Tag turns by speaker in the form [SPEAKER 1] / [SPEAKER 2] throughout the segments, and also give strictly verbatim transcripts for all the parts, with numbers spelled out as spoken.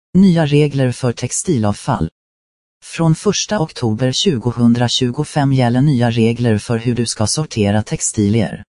[SPEAKER 1] Nya regler för textilavfall. Från första oktober tjugohundratjugofem gäller nya regler för hur du ska sortera textilier.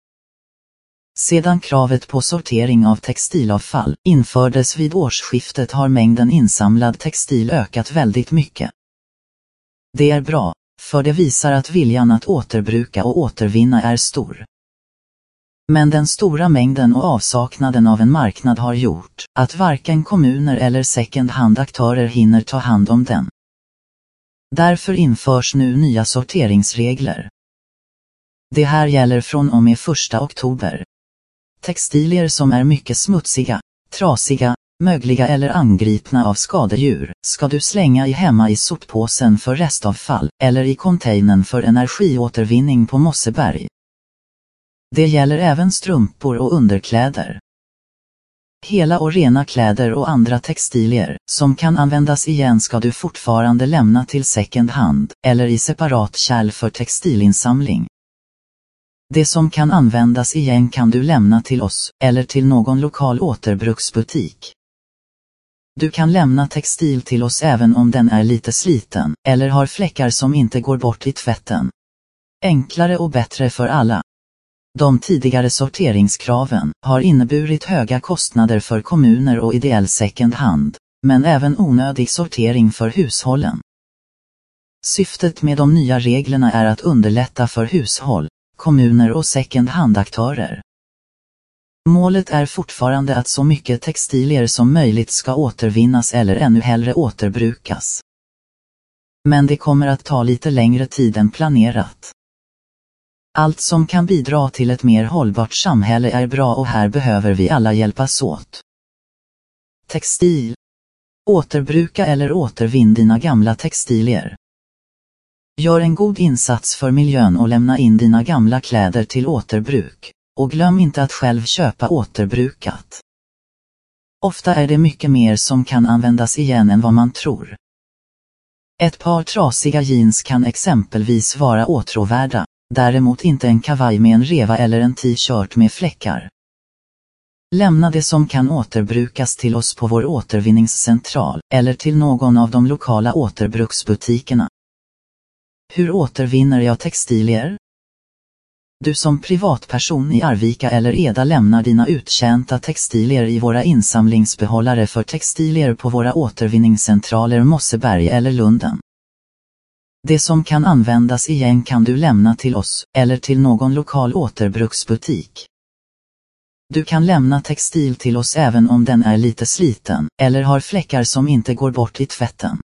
[SPEAKER 1] Sedan kravet på sortering av textilavfall infördes vid årsskiftet har mängden insamlad textil ökat väldigt mycket. Det är bra, för det visar att viljan att återbruka och återvinna är stor. Men den stora mängden och avsaknaden av en marknad har gjort att varken kommuner eller second hand-aktörer hinner ta hand om den. Därför införs nu nya sorteringsregler. Det här gäller från och med första oktober. Textilier som är mycket smutsiga, trasiga, mögliga eller angripna av skadedjur ska du slänga i hemma i soppåsen för restavfall eller i containern för energiåtervinning på Mosseberg. Det gäller även strumpor och underkläder. Hela och rena kläder och andra textilier som kan användas igen ska du fortfarande lämna till second hand eller i separat kärl för textilinsamling. Det som kan användas igen kan du lämna till oss eller till någon lokal återbruksbutik. Du kan lämna textil till oss även om den är lite sliten eller har fläckar som inte går bort i tvätten. Enklare och bättre för alla. De tidigare sorteringskraven har inneburit höga kostnader för kommuner och ideell second hand, men även onödig sortering för hushållen. Syftet med de nya reglerna är att underlätta för hushåll, kommuner och second hand-aktörer. Målet är fortfarande att så mycket textilier som möjligt ska återvinnas eller ännu hellre återbrukas. Men det kommer att ta lite längre tid än planerat. Allt som kan bidra till ett mer hållbart samhälle är bra och här behöver vi alla hjälpas åt. Textil. Återbruka eller återvinn dina gamla textilier. Gör en god insats för miljön och lämna in dina gamla kläder till återbruk. Och glöm inte att själv köpa återbrukat. Ofta är det mycket mer som kan användas igen än vad man tror. Ett par trasiga jeans kan exempelvis vara åtråvärda, däremot inte en kavaj med en reva eller en t-shirt med fläckar. Lämna det som kan återbrukas till oss på vår återvinningscentral eller till någon av de lokala återbruksbutikerna. Hur återvinner jag textilier? Du som privatperson i Arvika eller Eda lämnar dina uttjänta textilier i våra insamlingsbehållare för textilier på våra återvinningscentraler Mosseberg eller Lunden. Det som kan användas igen kan du lämna till oss eller till någon lokal återbruksbutik. Du kan lämna textil till oss även om den är lite sliten eller har fläckar som inte går bort i tvätten.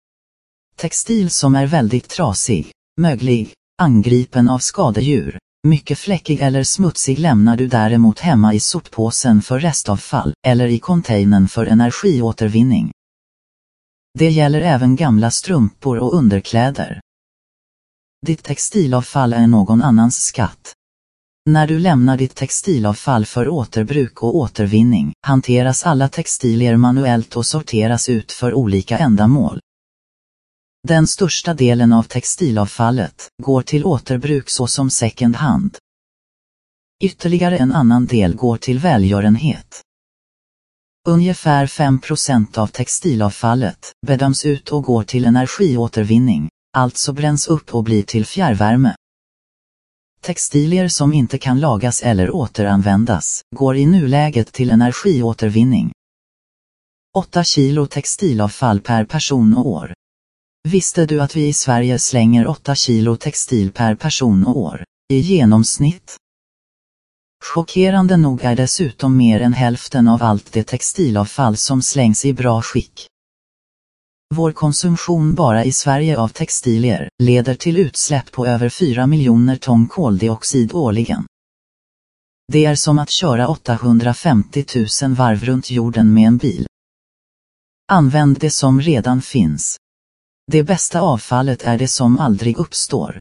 [SPEAKER 1] Textil som är väldigt trasig, möglig, angripen av skadedjur, mycket fläckig eller smutsig lämnar du däremot hemma i soppåsen för restavfall eller i containern för energiåtervinning. Det gäller även gamla strumpor och underkläder. Ditt textilavfall är någon annans skatt. När du lämnar ditt textilavfall för återbruk och återvinning, hanteras alla textilier manuellt och sorteras ut för olika ändamål. Den största delen av textilavfallet går till återbruk såsom second hand. Ytterligare en annan del går till välgörenhet. Ungefär fem procent av textilavfallet bedöms ut och går till energiåtervinning, alltså bränns upp och blir till fjärrvärme. Textilier som inte kan lagas eller återanvändas går i nuläget till energiåtervinning. åtta kilo textilavfall per person och år. Visste du att vi i Sverige slänger åtta kilo textil per person och år, i genomsnitt? Chockerande nog är dessutom mer än hälften av allt det textilavfall som slängs i bra skick. Vår konsumtion bara i Sverige av textilier leder till utsläpp på över fyra miljoner ton koldioxid årligen. Det är som att köra åttahundrafemtio tusen varv runt jorden med en bil. Använd det som redan finns. Det bästa avfallet är det som aldrig uppstår.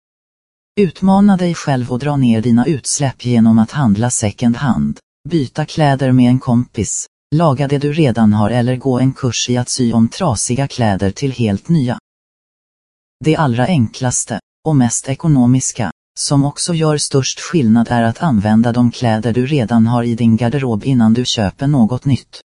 [SPEAKER 1] Utmana dig själv och dra ner dina utsläpp genom att handla second hand, byta kläder med en kompis, laga det du redan har eller gå en kurs i att sy om trasiga kläder till helt nya. Det allra enklaste, och mest ekonomiska, som också gör störst skillnad är att använda de kläder du redan har i din garderob innan du köper något nytt.